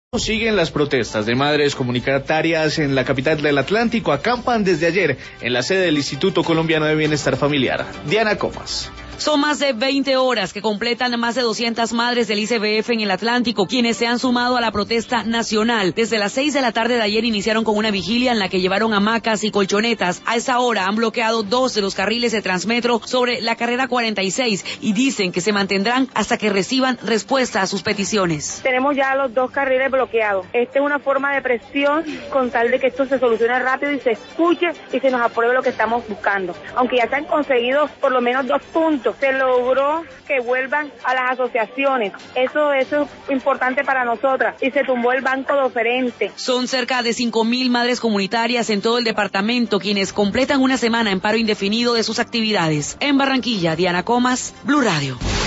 Siguen las protestas de madres comunitarias en la capital del Atlántico. Acampan desde ayer en la sede del Instituto Colombiano de Bienestar Familiar. Diana Comas. Son más de 20 horas que completan más de 200 madres del ICBF en el Atlántico, quienes se han sumado a la protesta nacional. Desde las 6 de la tarde de ayer iniciaron con una vigilia en la que llevaron hamacas y colchonetas. A esa hora han bloqueado 2 de los carriles de Transmetro sobre la carrera 46 y dicen que se mantendrán hasta que reciban respuesta a sus peticiones. Tenemos ya los 2 carriles bloqueados. Esta es una forma de presión con tal de que esto se solucione rápido y se escuche y se nos apruebe lo que estamos buscando. Aunque ya se han conseguido por lo menos 2 puntos. Se logró que vuelvan a las asociaciones. Eso es importante para nosotras. Y se tumbó el banco de oferente. Son cerca de 5.000 madres comunitarias en todo el departamento quienes completan una semana en paro indefinido de sus actividades. En Barranquilla, Diana Comas, Blue Radio.